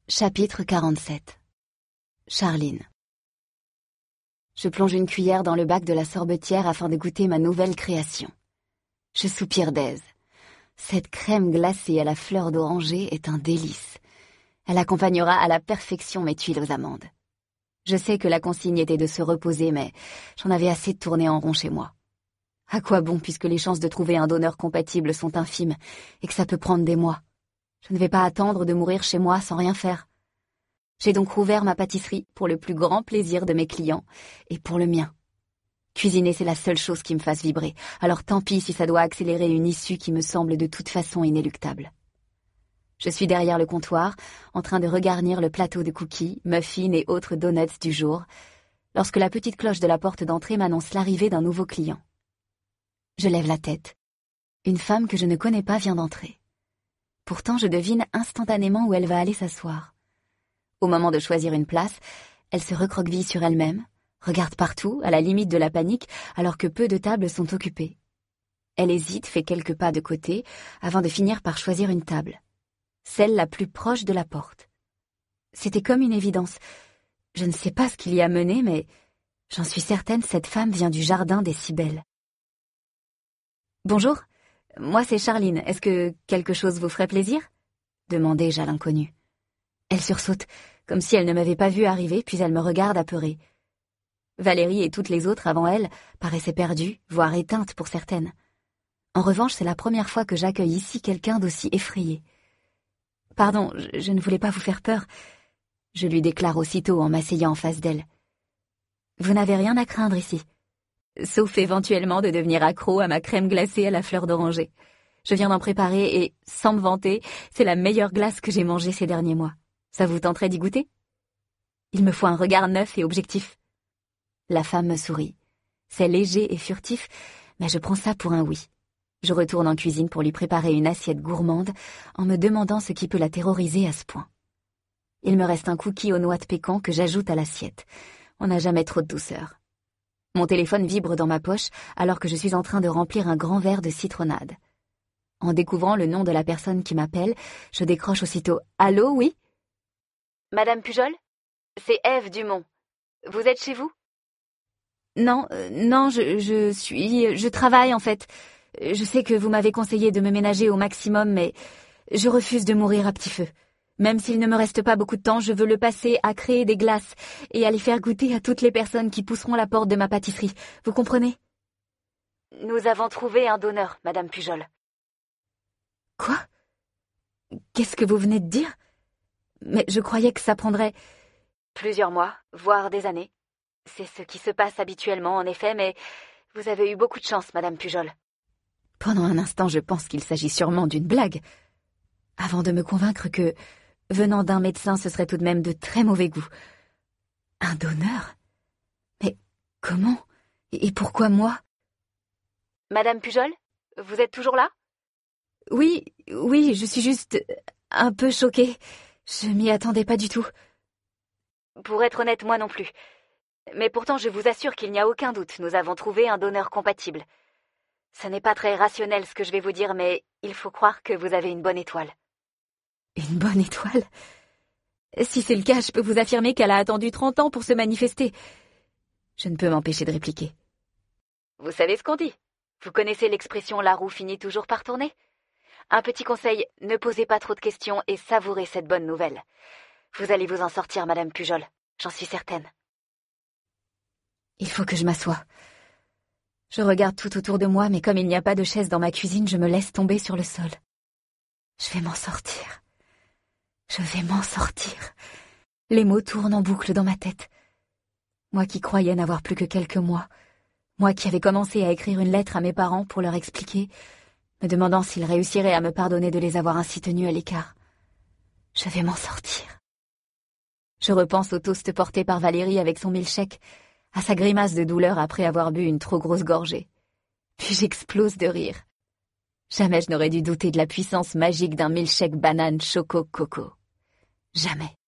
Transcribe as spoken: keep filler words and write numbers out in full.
Chapitre quarante-sept. Charline. Je plonge une cuillère dans le bac de la sorbetière afin de goûter ma nouvelle création. Je soupire d'aise. Cette crème glacée à la fleur d'oranger est un délice. Elle accompagnera à la perfection mes tuiles aux amandes. Je sais que la consigne était de se reposer, mais j'en avais assez de tourner en rond chez moi. À quoi bon puisque les chances de trouver un donneur compatible sont infimes et que ça peut prendre des mois. Je ne vais pas attendre de mourir chez moi sans rien faire. J'ai donc rouvert ma pâtisserie pour le plus grand plaisir de mes clients et pour le mien. Cuisiner, c'est la seule chose qui me fasse vibrer, alors tant pis si ça doit accélérer une issue qui me semble de toute façon inéluctable. Je suis derrière le comptoir, en train de regarnir le plateau de cookies, muffins et autres donuts du jour, lorsque la petite cloche de la porte d'entrée m'annonce l'arrivée d'un nouveau client. Je lève la tête. Une femme que je ne connais pas vient d'entrer. Pourtant, je devine instantanément où elle va aller s'asseoir. Au moment de choisir une place, elle se recroqueville sur elle-même, regarde partout, à la limite de la panique, alors que peu de tables sont occupées. Elle hésite, fait quelques pas de côté, avant de finir par choisir une table. Celle la plus proche de la porte. C'était comme une évidence. Je ne sais pas ce qui l'y a mené, mais j'en suis certaine, cette femme vient du jardin des Cybèles. « Bonjour, moi c'est Charline. Est-ce que quelque chose vous ferait plaisir ?» demandai-je à l'inconnue. Elle sursaute, comme si elle ne m'avait pas vue arriver, puis elle me regarde apeurée. Valérie et toutes les autres avant elle paraissaient perdues, voire éteintes pour certaines. En revanche, c'est la première fois que j'accueille ici quelqu'un d'aussi effrayé. « Pardon, je, je ne voulais pas vous faire peur. » Je lui déclare aussitôt en m'asseyant en face d'elle. « Vous n'avez rien à craindre ici. Sauf éventuellement de devenir accro à ma crème glacée à la fleur d'oranger. Je viens d'en préparer et, sans me vanter, c'est la meilleure glace que j'ai mangée ces derniers mois. Ça vous tenterait d'y goûter ? Il me faut un regard neuf et objectif. » La femme me sourit. C'est léger et furtif, mais je prends ça pour un oui. Je retourne en cuisine pour lui préparer une assiette gourmande en me demandant ce qui peut la terroriser à ce point. Il me reste un cookie aux noix de pécan que j'ajoute à l'assiette. On n'a jamais trop de douceur. Mon téléphone vibre dans ma poche alors que je suis en train de remplir un grand verre de citronnade. En découvrant le nom de la personne qui m'appelle, je décroche aussitôt. « Allô, oui ?»« Madame Pujol ? C'est Ève Dumont. Vous êtes chez vous ?»« Non, euh, non, je, je suis... Je travaille, en fait. Je sais que vous m'avez conseillé de me ménager au maximum, mais je refuse de mourir à petit feu. Même s'il ne me reste pas beaucoup de temps, je veux le passer à créer des glaces et à les faire goûter à toutes les personnes qui pousseront la porte de ma pâtisserie. Vous comprenez ? Nous avons trouvé un donneur, Madame Pujol. » Quoi ? Qu'est-ce que vous venez de dire ? Mais je croyais que ça prendrait plusieurs mois, voire des années. C'est ce qui se passe habituellement, en effet, mais vous avez eu beaucoup de chance, Madame Pujol. Pendant un instant, je pense qu'il s'agit sûrement d'une blague, avant de me convaincre que, venant d'un médecin, ce serait tout de même de très mauvais goût. Un donneur ? Mais comment ? Et pourquoi moi ? Madame Pujol, vous êtes toujours là ? Oui, oui, je suis juste un peu choquée. Je m'y attendais pas du tout. Pour être honnête, moi non plus. Mais pourtant, je vous assure qu'il n'y a aucun doute, nous avons trouvé un donneur compatible. Ce n'est pas très rationnel ce que je vais vous dire, mais il faut croire que vous avez une bonne étoile. Une bonne étoile ? Si c'est le cas, je peux vous affirmer qu'elle a attendu trente ans pour se manifester. Je ne peux m'empêcher de répliquer. Vous savez ce qu'on dit ? Vous connaissez l'expression « la roue finit toujours par tourner » ? Un petit conseil, ne posez pas trop de questions et savourez cette bonne nouvelle. Vous allez vous en sortir, Madame Pujol, j'en suis certaine. Il faut que je m'assoie. Je regarde tout autour de moi, mais comme il n'y a pas de chaise dans ma cuisine, je me laisse tomber sur le sol. Je vais m'en sortir. Je vais m'en sortir. Les mots tournent en boucle dans ma tête. Moi qui croyais n'avoir plus que quelques mois, moi qui avais commencé à écrire une lettre à mes parents pour leur expliquer, me demandant s'ils réussiraient à me pardonner de les avoir ainsi tenus à l'écart. Je vais m'en sortir. Je repense au toast porté par Valérie avec son milkshake, à sa grimace de douleur après avoir bu une trop grosse gorgée. Puis j'explose de rire. Jamais je n'aurais dû douter de la puissance magique d'un milkshake banane choco coco. Jamais.